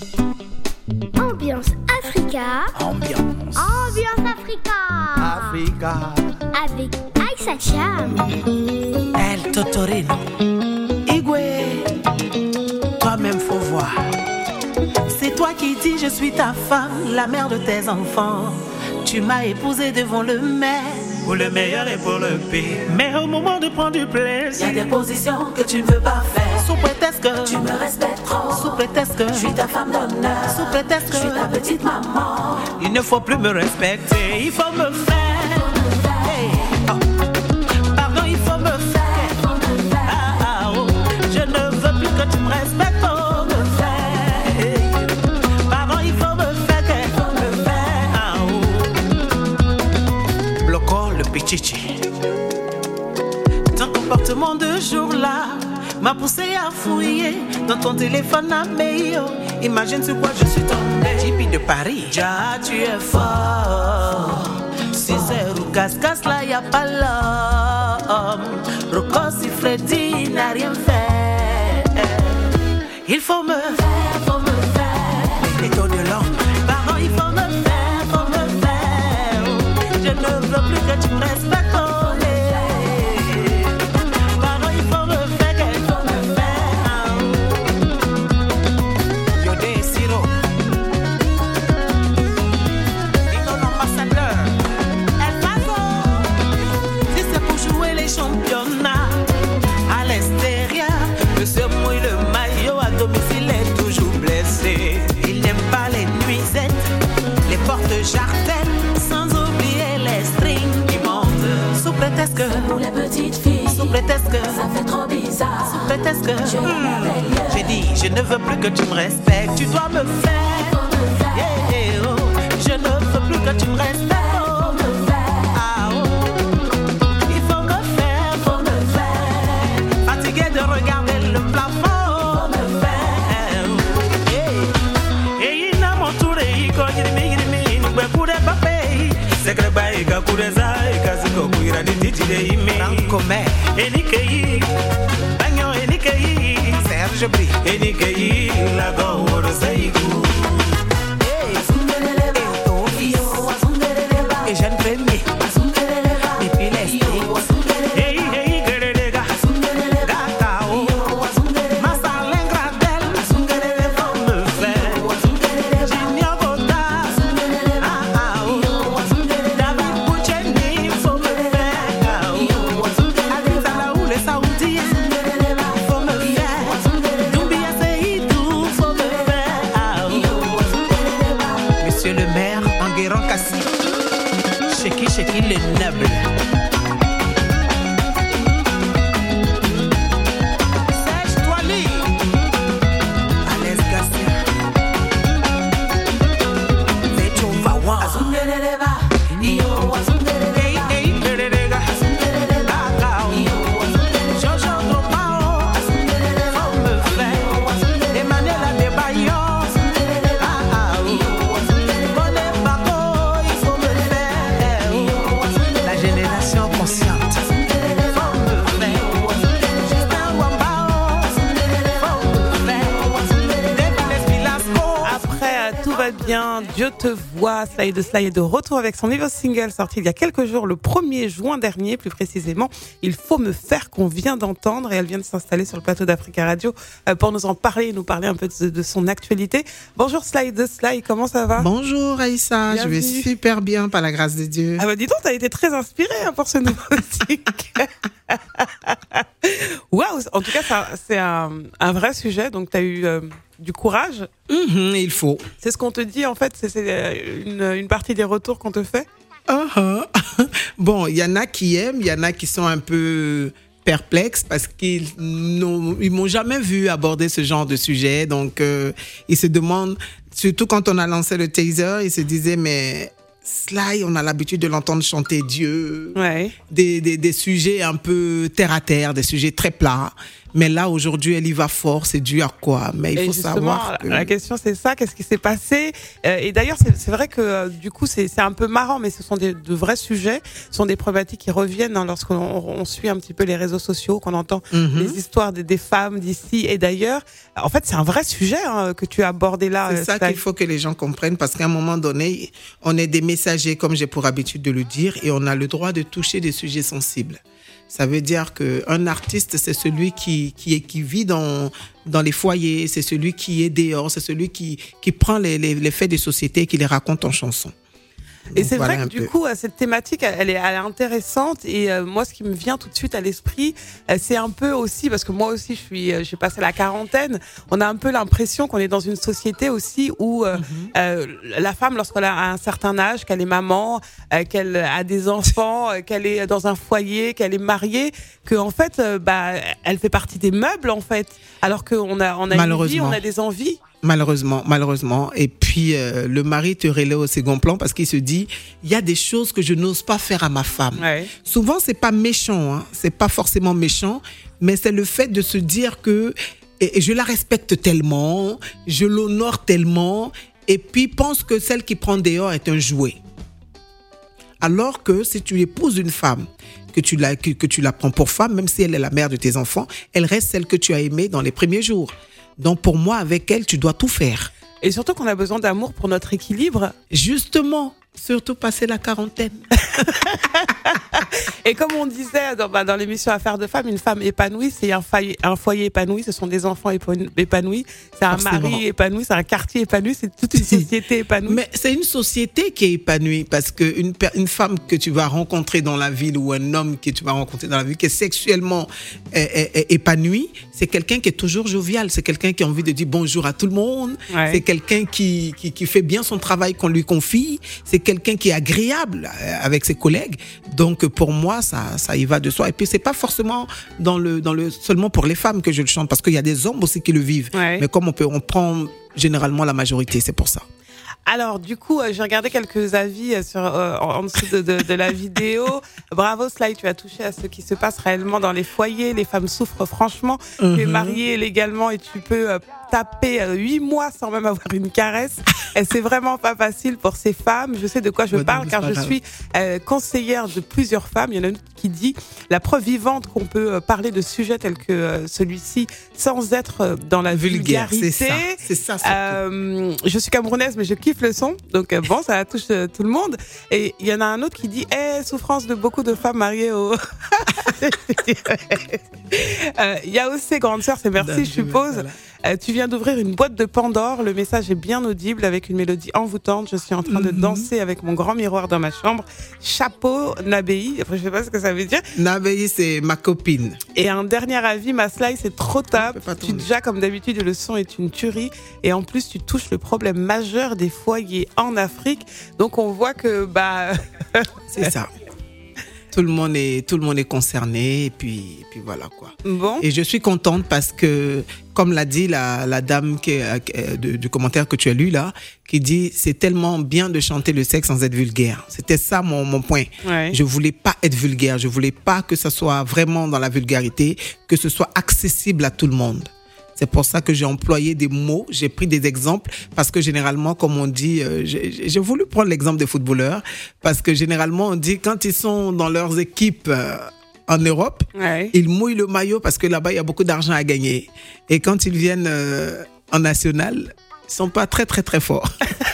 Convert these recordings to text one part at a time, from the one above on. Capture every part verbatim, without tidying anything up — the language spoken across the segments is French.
Ambiance Africa. Ambiance. Ambiance Africa. Africa. Avec Aïssa Cham. El Totorino. Igwe. Toi-même faut voir. C'est toi qui dis je suis ta femme, la mère de tes enfants. Tu m'as épousé devant le maire. Pour le meilleur et pour le pire. Mais au moment de prendre du plaisir, y a des positions que tu ne veux pas faire. Sous prétexte que tu me respectes trop. Sous prétexte que je suis ta femme d'honneur. Sous prétexte que je suis ta petite maman. Il ne faut plus me respecter, il faut me faire. Hey. Oh. Pardon, il faut me faire. Ah, ah, oh. Je ne veux plus que tu me respectes. Oh, me faire. Hey. Pardon, il faut me faire. Me faire. Ah, oh. Bloco le pichichi. Ton comportement de jour-là m'a poussé à fouiller dans ton téléphone à mail. Imagine sur quoi je suis tombé. Tipi de Paris, ja, tu es fort. Si c'est Roukas-Cas, là y'a pas l'homme. Rocos et Freddy n'a rien fait. Il faut me faire, faut me faire. Les taux de l'homme, pardon, il faut me faire, faut me faire. Je ne veux plus que tu me respectes. Jartel, sans oublier les strings qui montent. Sous prétexte que pour les petites filles, sous prétexte que ça fait trop bizarre. Sous prétexte que mmh, j'ai dit, je ne veux plus que tu me respectes. Tu dois me faire. Yeah, yeah, oh. Je ne veux plus que tu me respectes. Oh. Ah, oh. Il faut me faire, faut me faire. Fatigué de regarder le plafond. Faut me faire. Yeah. Et il n'a mon tour et il cogne les Sekre bai ka kureza ikaziko kuira dititire ime Rankome Enikei Banyo Enikei Serge Bri Enikei Lago Woro Seigu Hey Azungereba Etofio Azungereba Et jeune premier Azungereba Et puis l'estri Hey hey gerega Azungereba Gatao Azungereba Masalen Gradel Azungereba Me fait Junior Bota Azungereba Ah ah Sheki le noble. Serge Toili. Alex Garcia. Vecho Vawan. Azungereba. Iyo azungereba. Hey hey gerega. Azungereba. Iyo azungereba. Jojo Dopao. Azungereba. Faut me faire. Emmanuel Adebayo. Azungereba. Ah ah. Iyo azungereba. Bonne Bako. Il faut me faire. La génération consciente. Après Tout va bien, Dieu te voit, Sly de Sly est de retour avec son nouveau single sorti il y a quelques jours, le premier juin dernier, plus précisément. Il faut me faire qu'on vient d'entendre et elle vient de s'installer sur le plateau d'Africa Radio pour nous en parler, nous parler un peu de, de son actualité. Bonjour Sly de Sly, comment ça va? Bonjour Aïssa, bienvenue. Je vais super bien par la grâce de Dieu. Ah bah dis donc, t'as été très inspirée hein, pour ce nouveau single. Waouh, en tout cas ça, c'est un, un vrai sujet, donc t'as eu euh, du courage. Mmh, il faut. C'est ce qu'on te dit en fait, c'est, c'est une, une partie des retours qu'on te fait. Uh-huh. Bon, il y en a qui aiment, il y en a qui sont un peu perplexes parce qu'ils n'ont, ils m'ont jamais vu aborder ce genre de sujet, donc euh, ils se demandent, surtout quand on a lancé le teaser, ils se disaient mais Sly, on a l'habitude de l'entendre chanter Dieu, ouais. des, des, des sujets un peu terre à terre, des sujets très plats. Mais là, aujourd'hui, elle y va fort. C'est dû à quoi? Mais il Et faut justement, savoir que... la question c'est ça, qu'est-ce qui s'est passé? Euh, Et d'ailleurs, c'est c'est vrai que euh, du coup, c'est c'est un peu marrant, mais ce sont des, de vrais sujets, ce sont des problématiques qui reviennent hein, lorsqu'on on suit un petit peu les réseaux sociaux, qu'on entend Mhm. les histoires des, des femmes d'ici et d'ailleurs. En fait, c'est un vrai sujet hein, que tu as abordé là. C'est euh, ça Sly. qu'il faut que les gens comprennent parce qu'à un moment donné, on est des messagers, comme j'ai pour habitude de le dire, et on a le droit de toucher des sujets sensibles. Ça veut dire qu'un artiste, c'est celui qui, qui, est, qui vit dans, dans les foyers, c'est celui qui est dehors, c'est celui qui, qui prend les, les, les faits des sociétés et qui les raconte en chanson. Et Donc, c'est voilà vrai un que du peu. coup, euh, cette thématique, elle est, elle est intéressante. Et euh, moi, ce qui me vient tout de suite à l'esprit, euh, c'est un peu aussi, parce que moi aussi, je suis, euh, j'ai passé la quarantaine. On a un peu l'impression qu'on est dans une société aussi où euh, euh, la femme, lorsqu'elle a un certain âge, qu'elle est maman, euh, qu'elle a des enfants, euh, qu'elle est dans un foyer, qu'elle est mariée, que en fait, euh, bah, elle fait partie des meubles en fait. Alors qu'on a, on a une vie, Malheureusement. on a des envies. Malheureusement, malheureusement. Et puis, euh, le mari te relaie au second plan parce qu'il se dit, il y a des choses que je n'ose pas faire à ma femme. Ouais. Souvent, c'est pas méchant, hein. C'est pas forcément méchant, mais c'est le fait de se dire que et, et je la respecte tellement, je l'honore tellement, et puis pense que celle qui prend dehors est un jouet. Alors que si tu épouses une femme, que tu la, que, que tu la prends pour femme, même si elle est la mère de tes enfants, elle reste celle que tu as aimée dans les premiers jours. Donc pour moi, avec elle, tu dois tout faire. Et surtout qu'on a besoin d'amour pour notre équilibre. Justement, surtout passer la quarantaine. Et comme on disait dans, bah, dans l'émission Affaires de femmes, une femme épanouie, c'est un foyer, un foyer épanoui, ce sont des enfants épan- épanouis, c'est un Forcément. mari épanoui, c'est un quartier épanoui, c'est toute une société épanouie. Mais c'est une société qui est épanouie parce qu'une une femme que tu vas rencontrer dans la ville ou un homme que tu vas rencontrer dans la ville qui est sexuellement euh, euh, euh, épanoui, c'est quelqu'un qui est toujours jovial, c'est quelqu'un qui a envie de dire bonjour à tout le monde, Ouais. c'est quelqu'un qui, qui, qui fait bien son travail qu'on lui confie, c'est quelqu'un qui est agréable euh, avec ses collègues. Donc pour moi, ça, ça y va de soi. Et puis c'est pas forcément dans le, dans le, seulement pour les femmes que je le chante parce qu'il y a des hommes aussi qui le vivent. Ouais. Mais comme on peut, on prend généralement la majorité, c'est pour ça. Alors du coup, euh, j'ai regardé quelques avis euh, sur, euh, en en dessous de, de, de la vidéo. Bravo Sly, tu as touché à ce qui se passe réellement dans les foyers. Les femmes souffrent franchement. Tu es Mhm. mariée légalement et tu peux euh, taper euh, huit mois sans même avoir une caresse. Et c'est vraiment pas facile pour ces femmes. Je sais de quoi je Ouais, parle donc, car c'est je pas grave. suis euh, conseillère de plusieurs femmes. Il y en a une qui dit la preuve vivante qu'on peut euh, parler de sujets tels que euh, celui-ci sans être euh, dans la Vulgaire, vulgarité. c'est ça. C'est ça, surtout. Euh, je suis camerounaise, mais je kiffe le son. Donc, euh, bon, ça touche euh, tout le monde. Et il y en a un autre qui dit eh, souffrance de beaucoup de femmes mariées au. Euh, Il y a aussi Grande Sœur, c'est merci, je suppose. Voilà. Euh, tu viens d'ouvrir une boîte de Pandore. Le message est bien audible avec une mélodie envoûtante. Je suis en train de Mhm. danser avec mon grand miroir dans ma chambre. Chapeau, Nabéi. Après, je sais pas ce que ça veut dire. Nabéi, c'est ma copine. Et un dernier avis, ma Sly, c'est trop top. peut pas Tu tourner. déjà, comme d'habitude, le son est une tuerie. Et en plus, tu touches le problème majeur des foyers en Afrique. Donc, on voit que, bah, C'est ça. Tout le monde est, tout le monde est concerné et puis, et puis voilà quoi. bon. Et je suis contente parce que, comme l'a dit la, la dame qui, est- de- du commentaire que tu as lu là, qui dit c'est tellement bien de chanter le sexe sans être vulgaire. C'était ça mon, mon point. Ouais. Je voulais pas être vulgaire. Je voulais pas que ça soit vraiment dans la vulgarité, que ce soit accessible à tout le monde. C'est pour ça que j'ai employé des mots, j'ai pris des exemples, parce que généralement, comme on dit, euh, j'ai j'ai voulu prendre l'exemple des footballeurs, parce que généralement, on dit quand ils sont dans leurs équipes euh, en Europe, Ouais. ils mouillent le maillot parce que là-bas, il y a beaucoup d'argent à gagner. Et quand ils viennent euh, en national, ils sont pas très, très, très forts.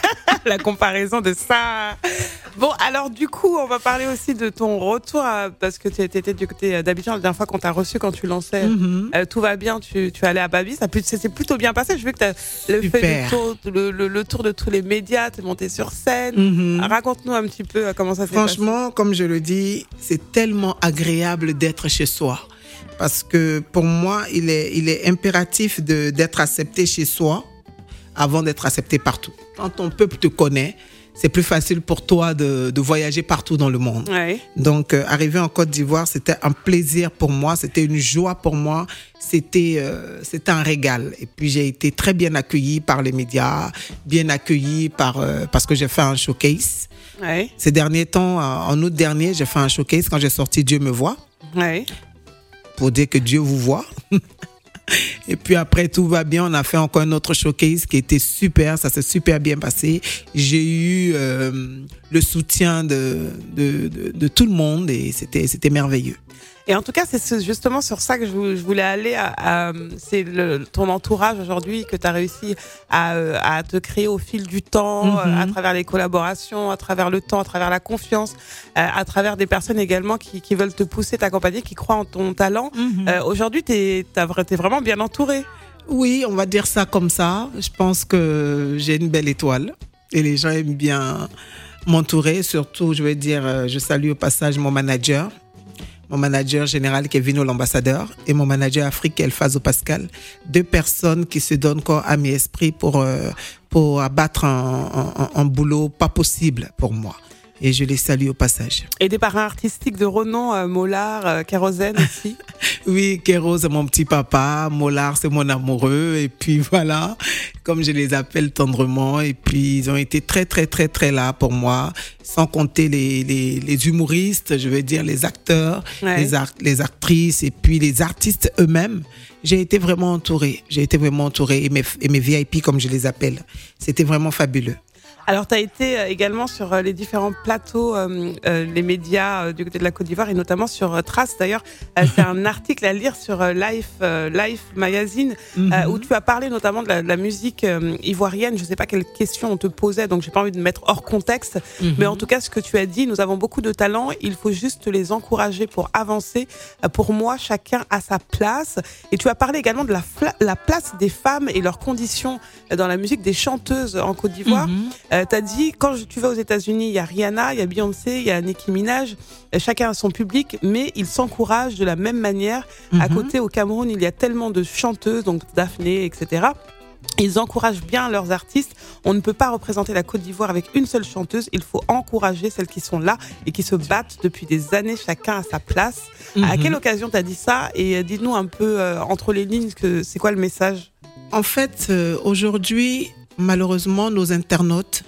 La comparaison de ça. Bon, alors du coup, on va parler aussi de ton retour, à- parce que tu étais du côté d'Abidjan la dernière fois qu'on t'a reçu, quand tu lançais Mhm. euh, Tout va bien, tu, tu allais à Babi, ça peut- c'est plutôt bien passé. Je veux que tu as le, fait Super. le, tour, le, le, le tour de tous les médias, tu es monté sur scène. Mhm. Raconte-nous un petit peu euh, comment ça s'est passé. Franchement, comme je le dis, c'est tellement agréable d'être chez soi. Parce que pour moi, il est, il est impératif de, d'être accepté chez soi avant d'être accepté partout. Quand ton peuple te connaît, c'est plus facile pour toi de, de voyager partout dans le monde. Ouais. Donc, euh, arriver en Côte d'Ivoire, c'était un plaisir pour moi, c'était une joie pour moi, c'était euh, c'était un régal. Et puis, j'ai été très bien accueillie par les médias, bien accueillie par, euh, parce que j'ai fait un showcase. Ouais. Ces derniers temps, en août dernier, j'ai fait un showcase quand j'ai sorti Dieu me voit, Ouais. pour dire que Dieu vous voit. Et puis après, tout va bien. On a fait encore un autre showcase qui était super. Ça s'est super bien passé. J'ai eu euh, le soutien de, de, de, de tout le monde et c'était, c'était merveilleux. Et en tout cas, c'est justement sur ça que je voulais aller. À, à, c'est le, ton entourage aujourd'hui que tu as réussi à, à te créer au fil du temps, mm-hmm. à travers les collaborations, à travers le temps, à travers la confiance, à travers des personnes également qui, qui veulent te pousser, t'accompagner, qui croient en ton talent. Mm-hmm. Euh, aujourd'hui, tu es vraiment bien entouré. Oui, on va dire ça comme ça. Je pense que j'ai une belle étoile et les gens aiment bien m'entourer. Surtout, je vais dire, je salue au passage mon manager. Mon manager général Kevin, l'ambassadeur, et mon manager Afrique Elfazo Pascal, deux personnes qui se donnent corps, âme et esprit pour euh, pour abattre un, un, un boulot pas possible pour moi. Et je les salue au passage. Et des parrains artistiques de renom, euh, Mollard, euh, Kérosène aussi. Oui, Kéro, c'est mon petit papa. Mollard, c'est mon amoureux. Et puis voilà, comme je les appelle tendrement. Et puis, ils ont été très, très, très, très là pour moi. Sans compter les, les, les humoristes, je veux dire les acteurs, ouais. les, art, les actrices et puis les artistes eux-mêmes. J'ai été vraiment entourée. J'ai été vraiment entourée. Et mes, et mes V I P, comme je les appelle. C'était vraiment fabuleux. Alors, tu as été également sur les différents plateaux, euh, euh, les médias euh, du côté de la Côte d'Ivoire et notamment sur euh, Trace. D'ailleurs, euh, c'est un article à lire sur euh, Life, euh, Life Magazine mm-hmm. euh, où tu as parlé notamment de la, de la musique euh, ivoirienne. Je ne sais pas quelles questions on te posait, donc j'ai pas envie de mettre hors contexte. Mm-hmm. Mais en tout cas, ce que tu as dit, nous avons beaucoup de talents. Il faut juste les encourager pour avancer. Euh, pour moi, chacun a sa place. Et tu as parlé également de la, fla- la place des femmes et leurs conditions dans la musique, des chanteuses en Côte d'Ivoire. Mm-hmm. Euh, T'as dit, quand tu vas aux États-Unis, il y a Rihanna, il y a Beyoncé, il y a Nicki Minaj, chacun a son public, mais ils s'encouragent de la même manière. Mm-hmm. À côté, au Cameroun, il y a tellement de chanteuses, donc Daphné, et cetera. Ils encouragent bien leurs artistes. On ne peut pas représenter la Côte d'Ivoire avec une seule chanteuse. Il faut encourager celles qui sont là et qui se battent depuis des années, chacun à sa place. Mm-hmm. À quelle occasion t'as dit ça? Et dis-nous un peu, euh, entre les lignes, que c'est quoi le message? En fait, euh, aujourd'hui, malheureusement, nos internautes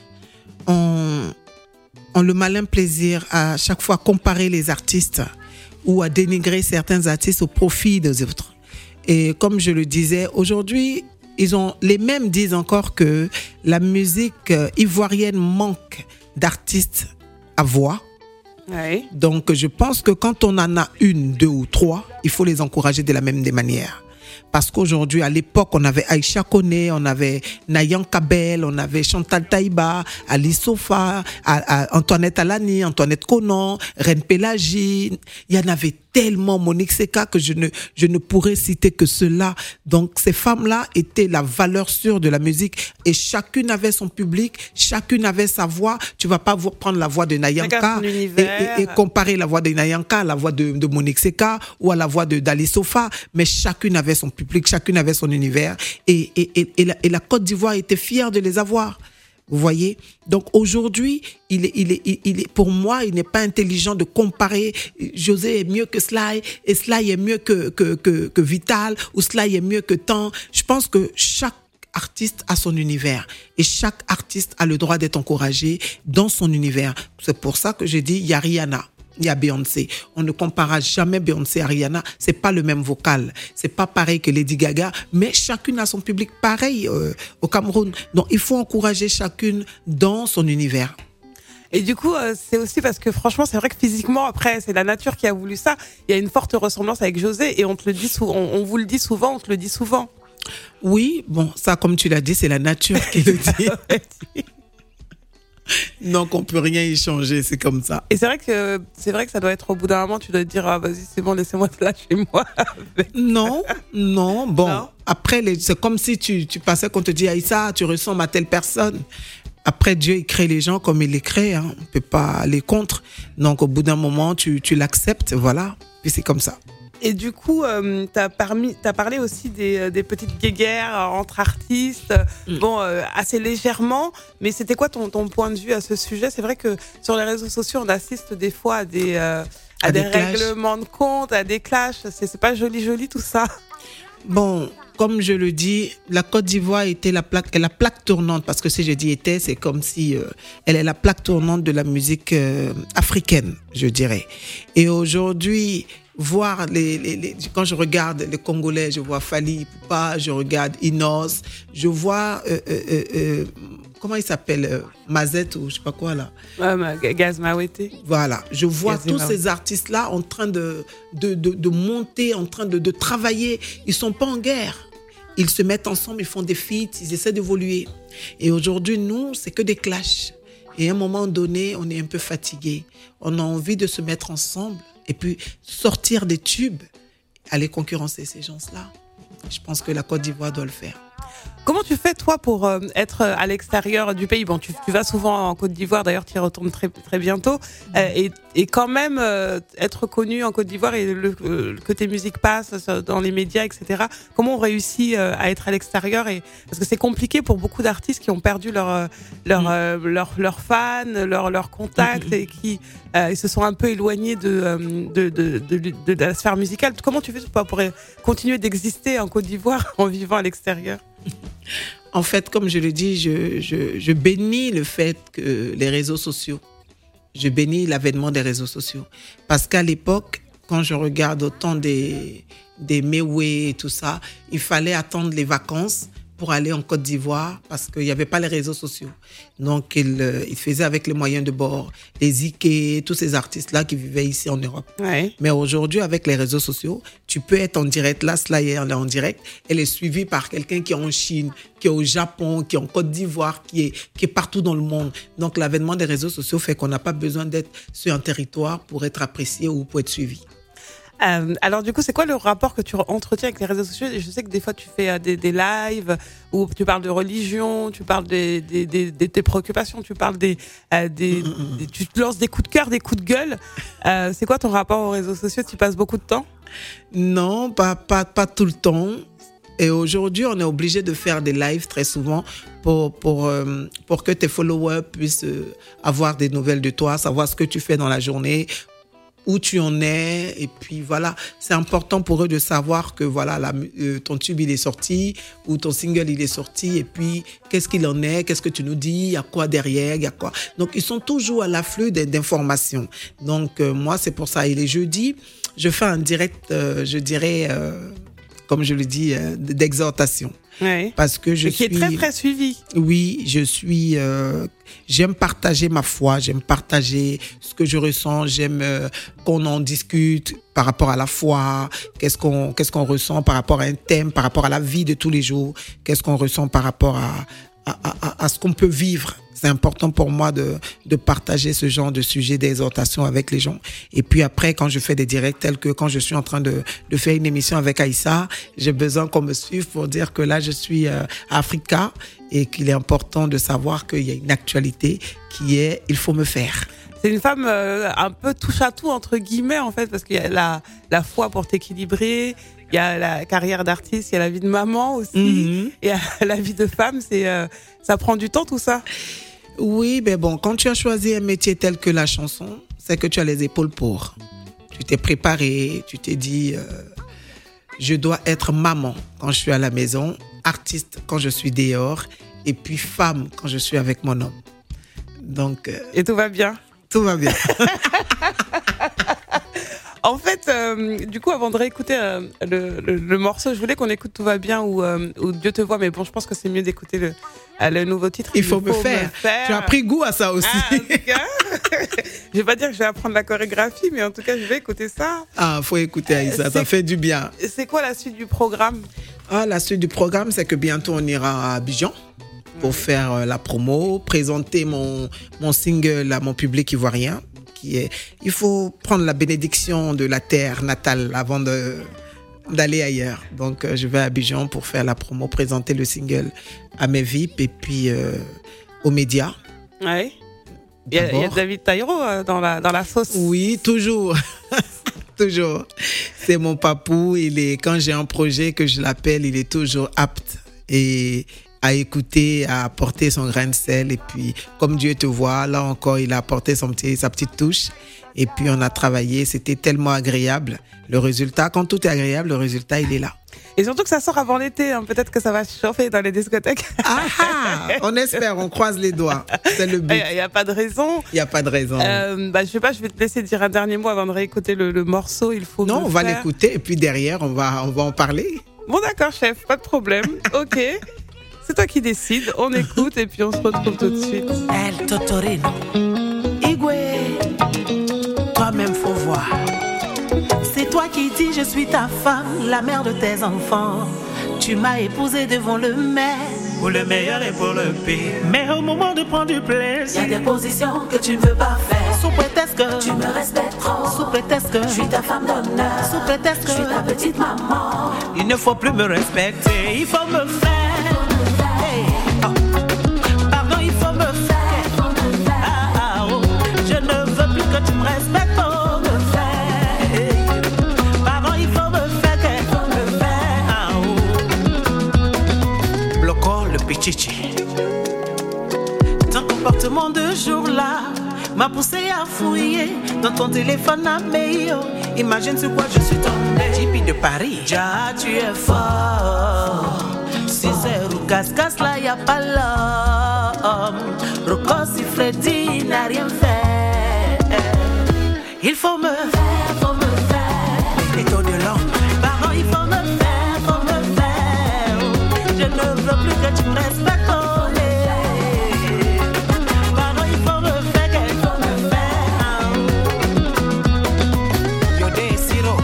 ont, ont le malin plaisir à chaque fois comparer les artistes ou à dénigrer certains artistes au profit des autres. Et comme je le disais, aujourd'hui, ils ont, les mêmes disent encore que la musique ivoirienne manque d'artistes à voix. Oui. Donc, je pense que quand on en a une, deux ou trois, il faut les encourager de la même des manières. Parce qu'aujourd'hui, à l'époque, on avait Aïcha Koné, on avait Nayan Kabel, on avait Chantal Taïba, Ali Sofa, à, à Antoinette Alani, Antoinette Conan, Reine Pélagie. Il y en avait tellement, Monique Seka, que je ne, je ne pourrais citer que cela. Donc, ces femmes-là étaient la valeur sûre de la musique et chacune avait son public, chacune avait sa voix. Tu vas pas prendre la voix de Nayanka et, et, et comparer la voix de Nayanka à la voix de, de Monique Seka ou à la voix de d'Ali Sofa, mais chacune avait son public, chacune avait son univers et, et, et, et, la, et la Côte d'Ivoire était fière de les avoir. Vous voyez? Donc aujourd'hui, il est, il est, il est, pour moi, il n'est pas intelligent de comparer José est mieux que Sly et Sly est mieux que, que, que, que Vital ou Sly est mieux que tant. Je pense que chaque artiste a son univers et chaque artiste a le droit d'être encouragé dans son univers. C'est pour ça que j'ai dit, il y a Rihanna. Il y a Beyoncé. On ne comparera jamais Beyoncé à Rihanna. C'est pas le même vocal. C'est pas pareil que Lady Gaga, mais chacune a son public pareil euh, au Cameroun. Donc, il faut encourager chacune dans son univers. Et du coup, euh, c'est aussi parce que franchement, c'est vrai que physiquement, après, c'est la nature qui a voulu ça. Il y a une forte ressemblance avec José et on te le dit souvent, on, on vous le dit souvent, on te le dit souvent. Oui, bon, ça, comme tu l'as dit, c'est la nature qui le dit. Donc on peut rien y changer, c'est comme ça. Et c'est vrai que c'est vrai que ça doit être au bout d'un moment, tu dois te dire ah vas-y c'est bon, laissez-moi là chez moi. Non, non, bon. Non. Après les, c'est comme si tu tu passais qu'on te dit Aïssa, tu ressembles à telle personne. Après Dieu il crée les gens comme il les crée, hein. On peut pas aller contre. Donc au bout d'un moment tu tu l'acceptes, voilà. Puis c'est comme ça. Et du coup, euh, t'as, parmi, t'as parlé aussi des, des petites guéguerres entre artistes, mmh. bon, euh, assez légèrement. Mais c'était quoi ton, ton point de vue à ce sujet? C'est vrai que sur les réseaux sociaux, on assiste des fois à des, euh, à, à des, des règlements de compte, à des clashs. C'est, c'est pas joli, joli tout ça. Bon, comme je le dis, la Côte d'Ivoire était la plaque, la plaque tournante, parce que si je dis était, c'est comme si euh, elle est la plaque tournante de la musique euh, africaine, je dirais. Et aujourd'hui, voir les, les, les quand je regarde les Congolais, je vois Fally Ipupa, je regarde Inos, je vois euh, euh, euh, comment il s'appelle euh, Mazette ou je sais pas quoi là. Ouais, Gaz Mawete. Voilà, je vois Gaz tous Mawete. ces artistes là en train de de, de de monter, en train de de travailler. Ils sont pas en guerre. Ils se mettent ensemble, ils font des feats, ils essaient d'évoluer. Et aujourd'hui, nous, c'est que des clashs. Et à un moment donné, on est un peu fatigué. On a envie de se mettre ensemble et puis sortir des tubes, aller concurrencer ces gens-là. Je pense que la Côte d'Ivoire doit le faire. Comment tu fais, toi, pour euh, être à l'extérieur du pays? Bon, tu, tu vas souvent en Côte d'Ivoire, d'ailleurs, tu y retournes très, très bientôt. Euh, et, et quand même, euh, être connu en Côte d'Ivoire et le, euh, que tes musiques passent dans les médias, et cetera. Comment on réussit euh, à être à l'extérieur et, parce que c'est compliqué pour beaucoup d'artistes qui ont perdu leur, leur, euh, leur, leur fans, leur, leur contact et qui euh, ils se sont un peu éloignés de, de, de, de, de, de la sphère musicale. Comment tu fais pour, pour continuer d'exister en Côte d'Ivoire en vivant à l'extérieur? En fait, comme je le dis, je, je, je bénis le fait que les réseaux sociaux, je bénis l'avènement des réseaux sociaux. Parce qu'à l'époque, quand je regarde autant des, des Méoué et tout ça, il fallait attendre les vacances pour aller en Côte d'Ivoire parce qu'il n'y avait pas les réseaux sociaux. Donc, il, euh, il faisait avec les moyens de bord, les Ike, tous ces artistes-là qui vivaient ici en Europe. Ouais. Mais aujourd'hui, avec les réseaux sociaux, tu peux être en direct. Là, Slayer, elle est en direct. Elle est suivie par quelqu'un qui est en Chine, qui est au Japon, qui est en Côte d'Ivoire, qui est, qui est partout dans le monde. Donc, l'avènement des réseaux sociaux fait qu'on n'a pas besoin d'être sur un territoire pour être apprécié ou pour être suivi. Euh, alors du coup, c'est quoi le rapport que tu entretiens avec les réseaux sociaux? Je sais que des fois tu fais euh, des, des lives où tu parles de religion, tu parles des, des, des, des tes préoccupations, tu parles des, euh, des, mmh. des, tu te lances des coups de cœur, des coups de gueule. Euh, c'est quoi ton rapport aux réseaux sociaux? Tu passes beaucoup de temps? Non, pas pas pas tout le temps. Et aujourd'hui, on est obligé de faire des lives très souvent pour pour euh, pour que tes followers puissent euh, avoir des nouvelles de toi, savoir ce que tu fais dans la journée, où tu en es, et puis voilà, c'est important pour eux de savoir que voilà, la, euh, ton tube il est sorti ou ton single il est sorti, et puis qu'est-ce qu'il en est, qu'est-ce que tu nous dis, il y a quoi derrière, il y a quoi. Donc ils sont toujours à l'afflux d'informations. Donc euh, moi c'est pour ça. Et les jeudis, je fais un direct, euh, je dirais, euh, comme je le dis, euh, d'exhortation. Oui. Parce que je et qui suis est très très suivi. Oui, je suis. Euh, j'aime partager ma foi, j'aime partager ce que je ressens, j'aime euh, qu'on en discute par rapport à la foi. Qu'est-ce qu'on qu'est-ce qu'on ressent par rapport à un thème, par rapport à la vie de tous les jours. Qu'est-ce qu'on ressent par rapport à à, à, à ce qu'on peut vivre. C'est important pour moi de, de partager ce genre de sujet d'exhortation avec les gens. Et puis après, quand je fais des directs tels que quand je suis en train de, de faire une émission avec Aïssa, j'ai besoin qu'on me suive pour dire que là, je suis euh, à Africa et qu'il est important de savoir qu'il y a une actualité qui est « il faut me faire ». C'est une femme euh, un peu touche à tout entre guillemets en fait, parce qu'il y a la, la foi pour t'équilibrer, il y a la carrière d'artiste, il y a la vie de maman aussi, mm-hmm. et la vie de femme, c'est euh, ça prend du temps tout ça. Oui, mais bon, quand tu as choisi un métier tel que la chanson, c'est que tu as les épaules pour. Tu t'es préparé, tu t'es dit, euh, je dois être maman quand je suis à la maison, artiste quand je suis dehors, et puis femme quand je suis avec mon homme. Donc. Euh, et tout va bien. Tout va bien. En fait, euh, du coup, avant de réécouter euh, le, le, le morceau, je voulais qu'on écoute Tout va bien ou, euh, ou Dieu te voit, mais bon, je pense que c'est mieux d'écouter le, euh, le nouveau titre. Il, Il faut, faut me, faire. me faire. Tu as pris goût à ça aussi. Ah, en tout cas, je vais pas dire que je vais apprendre la chorégraphie, mais en tout cas, je vais écouter ça. Ah, faut écouter Aïssa, ça fait du bien. C'est quoi la suite du programme? Ah, la suite du programme, c'est que bientôt on ira à Abidjan pour faire euh, la promo, présenter mon, mon single à mon public ivoirien. Qui est, il faut prendre la bénédiction de la terre natale avant de, d'aller ailleurs. Donc, euh, je vais à Abidjan pour faire la promo, présenter le single à mes V I P et puis euh, aux médias. Oui. Il y, a, il y a David Taïro euh, dans, la, dans la sauce. Oui, toujours. Toujours. C'est mon papou. Il est, quand j'ai un projet que je l'appelle, il est toujours apte. Et à écouter, à apporter son grain de sel. Et puis, comme Dieu te voit, là encore, il a apporté son petit, sa petite touche. Et puis, on a travaillé. C'était tellement agréable. Le résultat, quand tout est agréable, le résultat, il est là. Et surtout que ça sort avant l'été. Hein. Peut-être que ça va chauffer dans les discothèques. Ah ah, on espère, on croise les doigts. C'est le but. Il n'y a pas de raison. Il n'y a pas de raison. Euh, bah, je sais pas, je vais te laisser dire un dernier mot avant de réécouter le, le morceau. Il faut non, me on va faire. l'écouter et puis derrière, on va, on va en parler. Bon, d'accord, chef, pas de problème. Ok. C'est toi qui décides. On écoute et puis on se retrouve tout de suite. El Totorino. Igwe, toi-même faut voir. C'est toi qui dis je suis ta femme, la mère de tes enfants. Tu m'as épousé devant le maire, pour le meilleur et pour le pire. Mais au moment de prendre du Y a plaisir, des positions que tu ne veux pas faire. sous prétexte que Tu me respectes trop. sous prétexte que Je suis ta femme d'honneur. sous prétexte Je suis ta que petite maman. il ne faut plus me respecter, il faut me faire. Hey, oh. Pardon, il faut me faire. Ah, ah, oh. Je ne veux plus que tu me respectes. Oh, me faire. Hey. Pardon, il faut me faire. que- me faire. Ah, oh. Bloquons le pichichi. Ton comportement de jour-là m'a poussé à fouiller dans ton téléphone à mail. Imagine sur quoi je suis tombé. J P de Paris, ja, tu es fort. six heures ou casse-casse, là y'a pas l'homme. Rocco, si Freddy n'a rien fait. Il faut me faire, faut me faire. Les taux de l'ombre. Pardon, il faut me faire, faut me faire. Je ne veux plus que tu me respectes. Oh, les- Pardon, il faut me faire, qu'il faut me faire. Yodé Siro.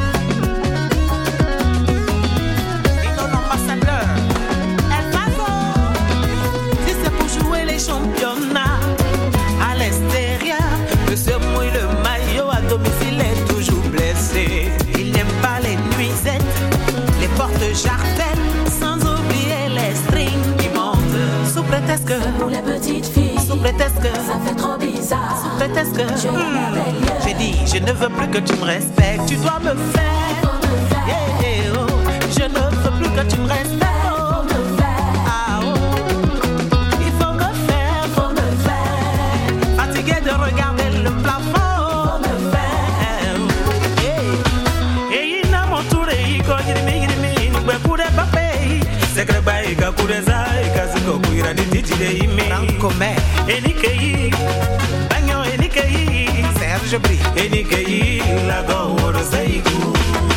Et ton ambassadeur. El Paso. Si c'est pour jouer les championnats à l'extérieur, monsieur mouille le maillot à domicile est toujours blessé. Il n'aime pas les nuisettes, les portes jartelles, sans oublier les strings qui montent. Sous prétexte que, Pour les petites filles, sous prétexte que, ça fait trop bizarre. sous prétexte que, Je m'appelle. j'ai dit, je ne veux plus que tu me respectes, tu dois me faire. Yeah, yeah, oh. Je ne veux plus que tu me respectes. Oh, ah, oh. Il faut me faire, faut me faire. Fatigué de regarder le plafond. Faut me faire. Yeah. Et il n'a mon tour et il cogne de mi, de mi, nous peut courir papé. Secret baï, kakure zai, kazuko kuira de titi de ime. Rancomé. Enikei, bagno enikei. Serge Bri. Enikei, la go, oro seiku.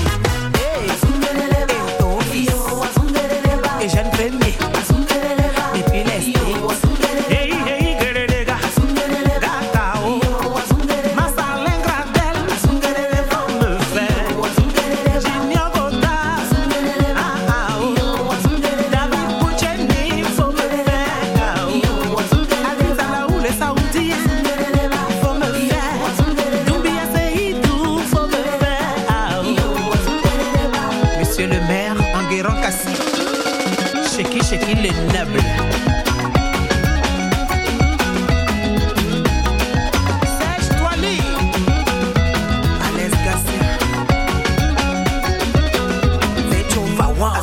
Et jeune premier. Et puis laisse. Hey, hey, gerelega. Gatao. Masalen gratel. Faut me faire. Junior Bota. Ah, ah, oh. David Boucheni. Faut me faire. Ah, oh. Aziz Alaoui, les Saoudiens. Faut me faire. Doumbia Seydou. Faut me faire. Ah, oh. Monsieur le maire, Enguerrand Kassi. Cheki, cheki, les nobles. Serge Toili. Alain Gassia. Vecho Vawan.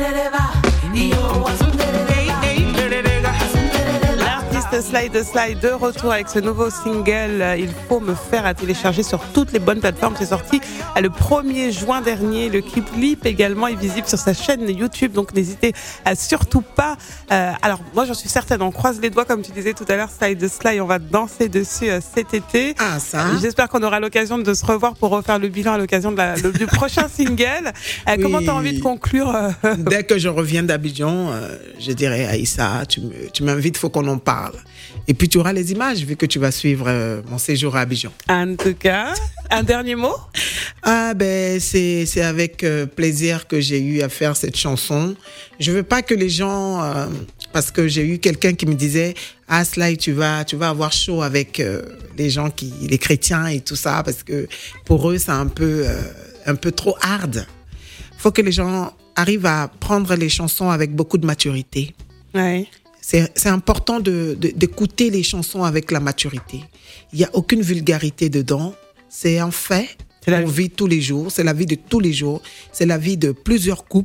Hey, hey, gerelega. L'artiste Slide Slide de retour avec ce nouveau single euh, Il faut me faire à télécharger sur toutes les bonnes plateformes. C'est sorti euh, le premier juin dernier. Le clip également est visible sur sa chaîne YouTube, donc n'hésitez à surtout pas. Euh, alors moi j'en suis certaine, on croise les doigts comme tu disais tout à l'heure, Slide Slide, on va danser dessus euh, cet été. Ah, ça. J'espère qu'on aura l'occasion de se revoir pour refaire le bilan à l'occasion de la, le, du prochain single. Euh, Oui. Comment tu as envie de conclure euh, Dès que je reviens d'Abidjan, euh, je dirais Aïssa, tu me- tu m'invites, faut qu'on en parle. Et puis tu auras les images vu que tu vas suivre euh, mon séjour à Abidjan. En tout cas, un dernier mot. Ah ben c'est c'est avec euh, plaisir que j'ai eu à faire cette chanson. Je veux pas que les gens euh, parce que j'ai eu quelqu'un qui me disait ah Sly tu vas tu vas avoir chaud avec euh, les gens qui les chrétiens et tout ça parce que pour eux c'est un peu euh, un peu trop hard. Faut que les gens arrivent à prendre les chansons avec beaucoup de maturité. Ouais. C'est, c'est important de, de, d'écouter les chansons avec la maturité. Il n'y a aucune vulgarité dedans. C'est un fait C'est la qu'on vie. vit tous les jours. C'est la vie de tous les jours. C'est la vie de plusieurs couples.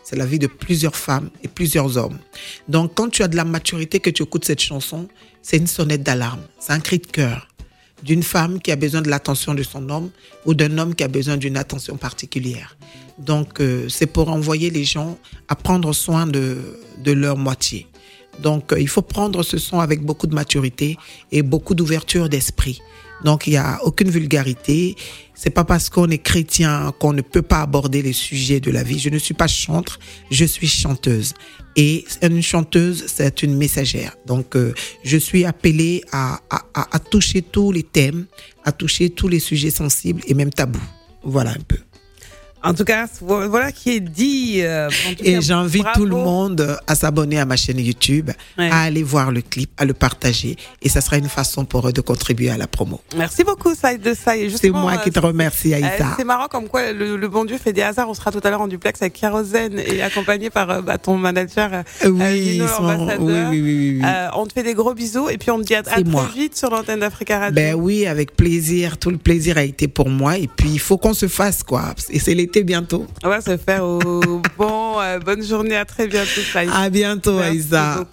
c'est la vie de plusieurs femmes et plusieurs hommes. Donc, quand tu as de la maturité, que tu écoutes cette chanson, c'est une sonnette d'alarme, c'est un cri de cœur d'une femme qui a besoin de l'attention de son homme ou d'un homme qui a besoin d'une attention particulière. Donc, euh, c'est pour envoyer les gens à prendre soin de, de leur moitié. Donc, euh, il faut prendre ce son avec beaucoup de maturité et beaucoup d'ouverture d'esprit. Donc, il n'y a aucune vulgarité. C'est pas parce qu'on est chrétien qu'on ne peut pas aborder les sujets de la vie. Je ne suis pas chantre, je suis chanteuse. Et une chanteuse, c'est une messagère. Donc, euh, je suis appelée à, à, à, à toucher tous les thèmes, à toucher tous les sujets sensibles et même tabous. Voilà un peu. En tout cas, voilà qui est dit. Euh, en tout et cas, j'invite bravo. tout le monde à s'abonner à ma chaîne YouTube, ouais. à aller voir le clip, à le partager. Et ça sera une façon pour eux de contribuer à la promo. Merci beaucoup, Saïd de Saïd. C'est moi qui te remercie, Aïssa. Euh, c'est marrant comme quoi le, le bon Dieu fait des hasards. On sera tout à l'heure en duplex avec Kérosène et accompagné par euh, bah, ton manager, euh, oui, Gino, sont... l'ambassadeur. oui, oui, oui, oui. Euh, on te fait des gros bisous et puis on te dit à, à très moi. vite sur l'antenne d'Africa Radio. Ben oui, avec plaisir. Tout le plaisir a été pour moi. Et puis, il faut qu'on se fasse, quoi. Et c'est l'été bientôt. On va se faire au bon. Euh, bonne journée, à très bientôt, Saïd. À bientôt, Merci Aïssa. beaucoup.